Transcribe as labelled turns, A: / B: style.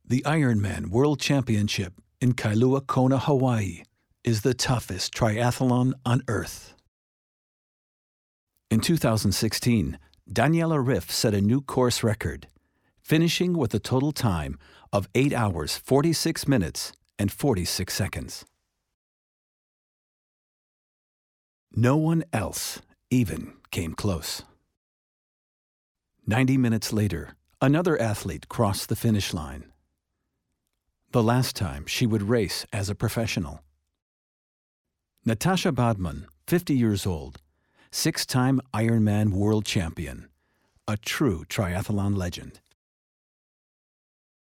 A: The Ironman World Championship in Kailua Kona, Hawaii, is the toughest triathlon on Earth. In 2016, Daniela Ryf set a new course record, finishing with a total time of 8 hours, 46 minutes, and 46 seconds. No one else even came close. 90 minutes later, another athlete crossed the finish line. The last time she would race as a professional. Natasha Badmann, 50 years old, 6-time Ironman world champion, a true triathlon legend.